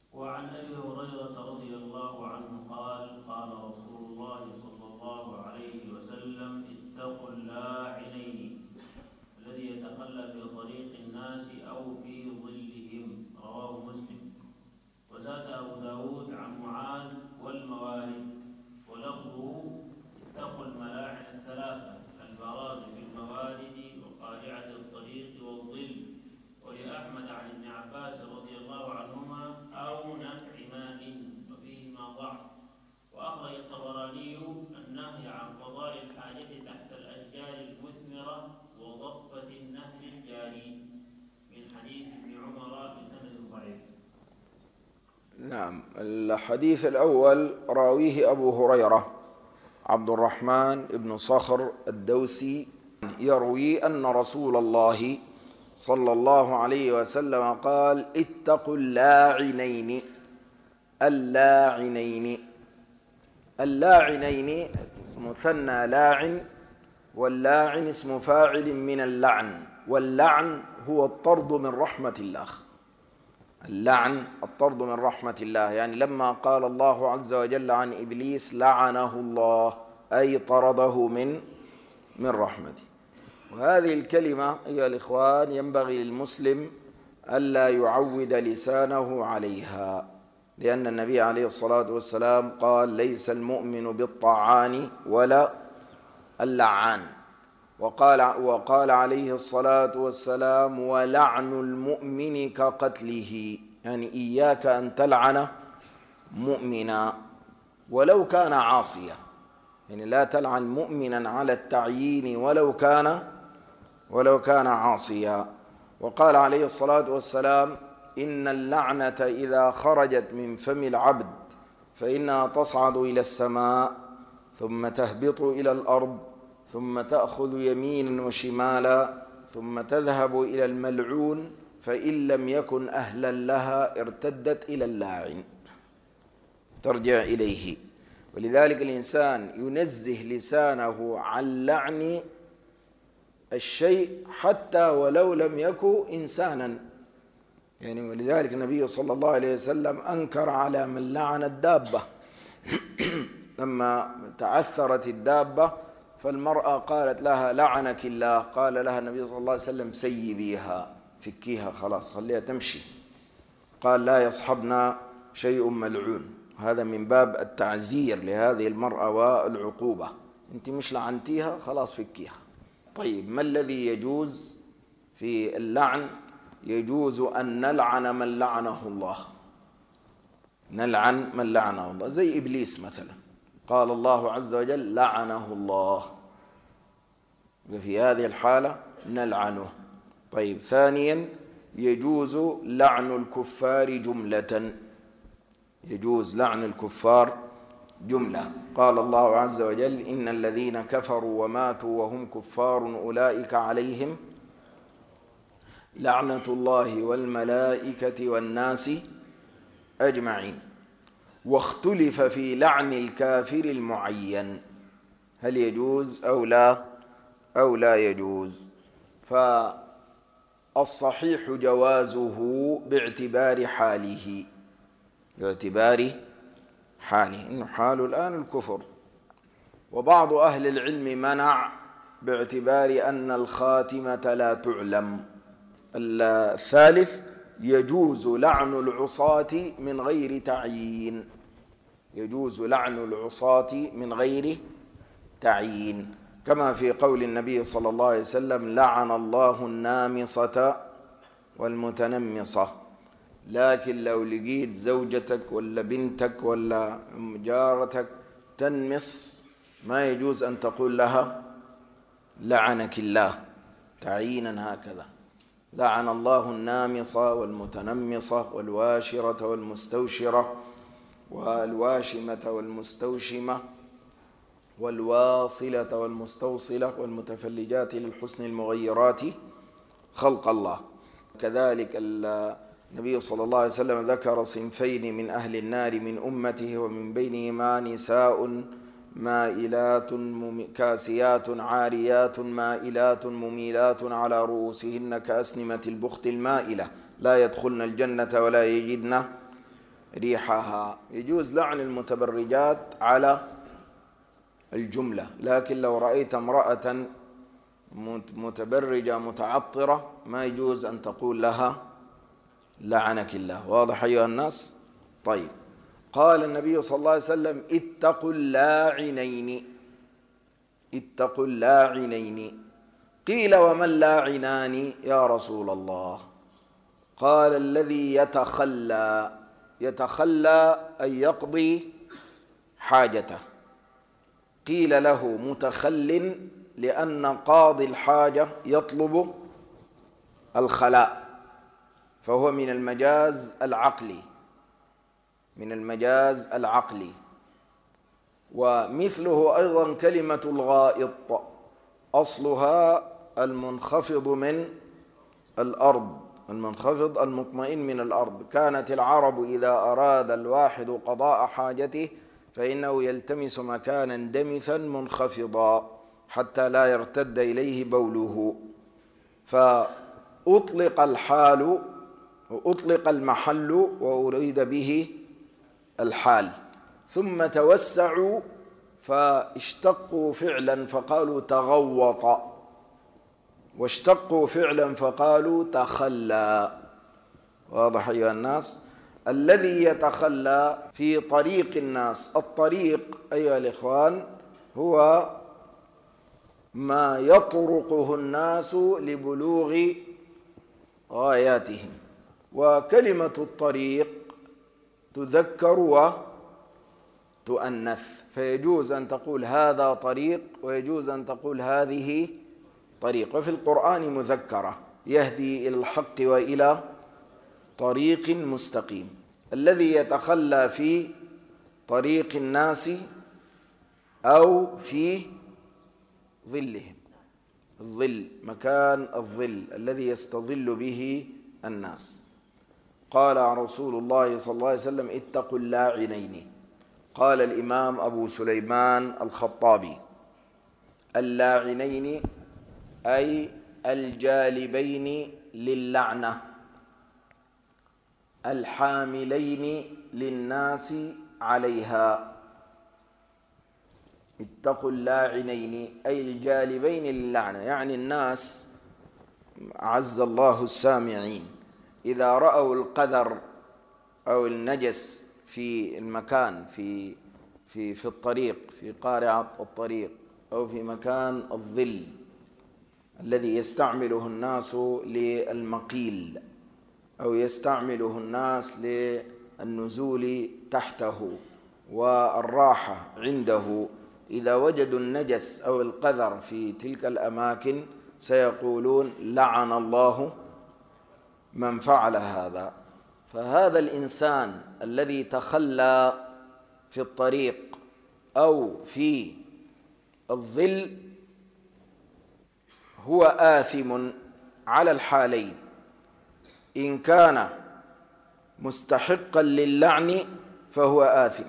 وعن أبي هريرة رضي الله عنه قال قال رسول الله صلى الله عليه وسلم: اتقوا اللاعنين، الذي يتخلى في طريق الناس أو في ظلهم. رواه مسلم. وزاد أبو داود عن معاذ: والموارد. ولفظه: اتقوا الملاعن الثلاثة، البراز في الموارد وقارعة الطريق والظل. ولأحمد عن ابن عباس رضي الله عنهما: أو نفع ماء، وفيهما ضعف. وأخرج الطبراني النهي عن قضاء الحاجة تحت الأشجار المثمرة وضفة النهر الجاري من حديث ابن عمر بسند ضعيف. نعم. الحديث الأول راويه أبو هريرة عبد الرحمن بن صخر الدوسي، يروي أن رسول الله صلى الله عليه وسلم قال: اتقوا اللاعنين. اللاعنين مثنى لاعن، واللاعن اسم فاعل من اللعن، واللعن هو الطرد من رحمة الله. اللعن الطرد من رحمة الله، يعني لما قال الله عز وجل عن إبليس: لعنه الله، أي طرده من رحمته. وهذه الكلمة أيها الإخوان ينبغي للمسلم ألا يعود لسانه عليها، لأن النبي عليه الصلاة والسلام قال: ليس المؤمن بالطعان ولا اللعان. وقال عليه الصلاة والسلام: ولعن المؤمن كقتله، يعني إياك أن تلعن مؤمنا ولو كان عاصيا، يعني لا تلعن مؤمنا على التعيين ولو كان عاصيا. وقال عليه الصلاة والسلام: إن اللعنة إذا خرجت من فم العبد فإنها تصعد إلى السماء، ثم تهبط إلى الأرض، ثم تأخذ يمينا وشمالا، ثم تذهب إلى الملعون، فإن لم يكن أهلا لها ارتدت إلى اللاعن، ترجع إليه. ولذلك الإنسان ينزه لسانه عن لعن الشيء حتى ولو لم يكن إنسانا، يعني ولذلك النبي صلى الله عليه وسلم أنكر على من لعن الدابة لما تعثرت الدابة فالمرأة قالت لها: لعنك الله. قال لها النبي صلى الله عليه وسلم: سيبيها، فكيها، خلاص خليها تمشي. قال: لا يصحبنا شيء ملعون. هذا من باب التعزير لهذه المرأة والعقوبة. انت مش لعنتيها، خلاص فكيها. طيب، ما الذي يجوز في اللعن؟ يجوز أن نلعن من لعنه الله، نلعن من لعنه الله، زي إبليس مثلا، قال الله عز وجل: لعنه الله، وفي هذه الحالة نلعنه. طيب، ثانيا يجوز لعن الكفار جملة، يجوز لعن الكفار جملة. قال الله عز وجل: إن الذين كفروا وماتوا وهم كفار أولئك عليهم لعنة الله والملائكة والناس أجمعين. واختلف في لعن الكافر المعين، هل يجوز أو لا يجوز؟ فالصحيح جوازه باعتبار حاله، إنه حال الآن الكفر. وبعض أهل العلم منع باعتبار أن الخاتمة لا تعلم. الثالث يجوز لعن العصاة من غير تعيين، يجوز لعن العصاة من غير تعيين، كما في قول النبي صلى الله عليه وسلم: لعن الله النامصة والمتنمصة. لكن لو لقيت زوجتك ولا بنتك ولا جارتك تنمص، ما يجوز أن تقول لها: لعنك الله، تعيينا هكذا. لعن الله النامصة والمتنمصة والواشرة والمستوشرة والواشمة والمستوشمة والواصلة والمستوصلة والمتفلجات للحسن المغيرات خلق الله. كذلك النبي صلى الله عليه وسلم ذكر صنفين من أهل النار من أمته، ومن بينهما نساء مائلات كاسيات عاريات مائلات مميلات على رؤوسهن كأسنمة البخت المائلة لا يدخلن الجنة ولا يجدن ريحها. يجوز لعن المتبرجات على الجملة، لكن لو رأيت امرأة متبرجة متعطرة ما يجوز أن تقول لها لعنك الله. واضح أيها الناس؟ طيب، قال النبي صلى الله عليه وسلم اتقوا اللاعنين، اتقوا اللاعنين. قيل وما اللاعنان يا رسول الله؟ قال الذي يتخلى، يتخلى أن يقضي حاجته. قيل له متخل لأن قاضي الحاجة يطلب الخلاء، فهو من المجاز العقلي، من المجاز العقلي. ومثله أيضا كلمة الغائط، أصلها المنخفض من الأرض، المنخفض المطمئن من الأرض. كانت العرب إذا أراد الواحد قضاء حاجته فإنه يلتمس مكانا دمثا منخفضا حتى لا يرتد إليه بوله، فأطلق الحال وأطلق المحل وأريد به الحال، ثم توسعوا فاشتقوا فعلا فقالوا تغوط، واشتقوا فعلا فقالوا تخلى. واضح أيها الناس؟ الذي يتخلى في طريق الناس. الطريق أيها الإخوان هو ما يطرقه الناس لبلوغ غاياتهم، وكلمة الطريق تذكر وتؤنث، فيجوز أن تقول هذا طريق ويجوز أن تقول هذه طريق. وفي القرآن مذكرة يهدي إلى الحق وإلى طريق مستقيم. الذي يتخلى في طريق الناس أو في ظلهم، الظل، مكان الظل الذي يستظل به الناس. قال رسول الله صلى الله عليه وسلم اتقوا اللاعنين. قال الإمام أبو سليمان الخطابي اللاعنين أي الجالبين للعنة، الحاملين للناس عليها. اتقوا اللاعنين أي الجالبين للعنة، يعني الناس عز الله السامعين إذا رأوا القذر أو النجس في المكان، في الطريق، في قارعة الطريق، أو في مكان الظل الذي يستعمله الناس للمقيل أو يستعمله الناس للنزول تحته والراحة عنده، إذا وجدوا النجس أو القذر في تلك الأماكن سيقولون لعن الله من فعل هذا. فهذا الإنسان الذي تخلى في الطريق أو في الظل هو آثم على الحالين. إن كان مستحقا للعن فهو آثم،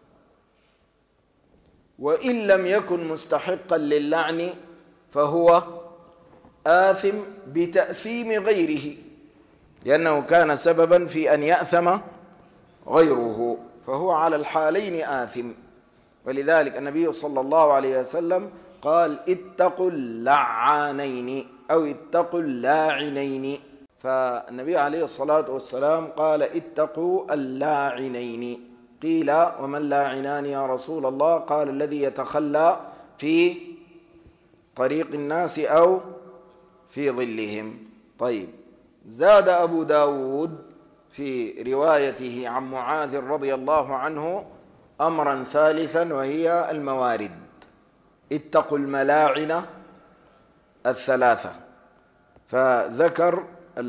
وإن لم يكن مستحقا للعن فهو آثم بتأثيم غيره، لأنه كان سببا في أن يأثم غيره، فهو على الحالين آثم. ولذلك النبي صلى الله عليه وسلم قال اتقوا اللعانين أو اتقوا اللاعنين. فالنبي عليه الصلاة والسلام قال اتقوا اللاعنين. قيل وما اللاعنان يا رسول الله؟ قال الذي يتخلى في طريق الناس أو في ظلهم. طيب، زاد أبو داود في روايته عن معاذ رضي الله عنه أمرا ثالثا وهي الموارد. اتقوا الملاعن الثلاثة، فذكر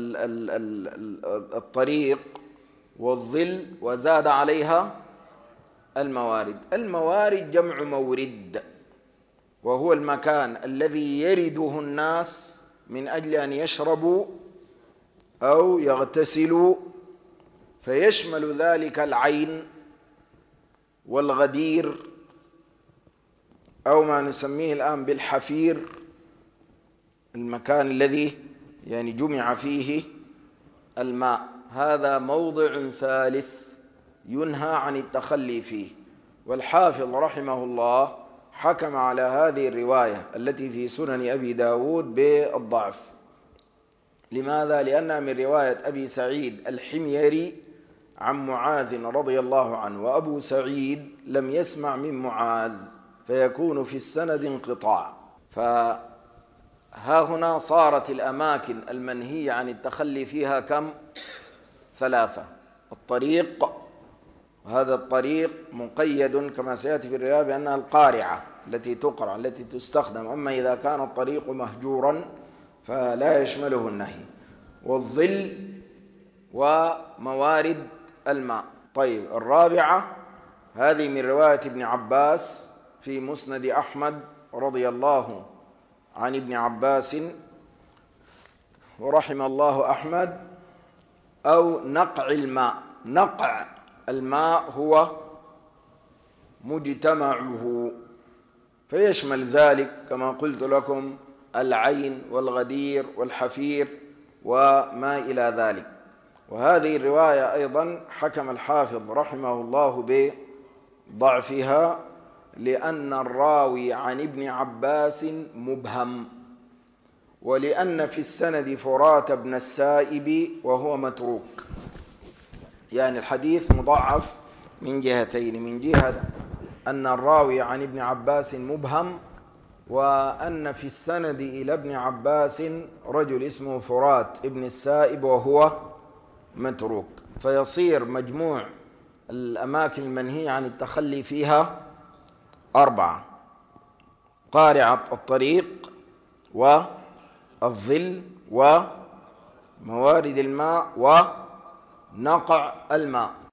الطريق والظل وزاد عليها الموارد. الموارد جمع مورد، وهو المكان الذي يرده الناس من أجل أن يشربوا أو يغتسلوا، فيشمل ذلك العين والغدير أو ما نسميه الآن بالحفير، المكان الذي يعني جمع فيه الماء. هذا موضع ثالث ينهى عن التخلي فيه. والحافظ رحمه الله حكم على هذه الرواية التي في سنن أبي داود بالضعف. لماذا؟ لأنها من رواية أبي سعيد الحميري عن معاذ رضي الله عنه، وأبو سعيد لم يسمع من معاذ، فيكون في السند انقطاع. فها هنا صارت الأماكن المنهي عن التخلي فيها كم؟ 3. الطريق، وهذا الطريق مقيد كما سيأتي في الرواية بأنها القارعة التي تقرع التي تستخدم، أما إذا كان الطريق مهجورا فلا يشمله النهي. والظل وموارد الماء. طيب، الرابعة هذه من رواية ابن عباس في مسند أحمد رضي الله عن ابن عباس ورحم الله أحمد. أو نقع الماء. نقع الماء هو مجتمعه، فيشمل ذلك كما قلت لكم العين والغدير والحفير وما إلى ذلك. وهذه الرواية أيضا حكم الحافظ رحمه الله بضعفها، لأن الراوي عن ابن عباس مبهم، ولأن في السند فرات بن السائب وهو متروك. يعني الحديث مضاعف من جهتين: من جهة أن الراوي عن ابن عباس مبهم، وأن في السند إلى ابن عباس رجل اسمه فرات ابن السائب وهو متروك. فيصير مجموع الأماكن المنهي عن التخلي فيها 4: قارعة الطريق، والظل، وموارد الماء، ونقع الماء.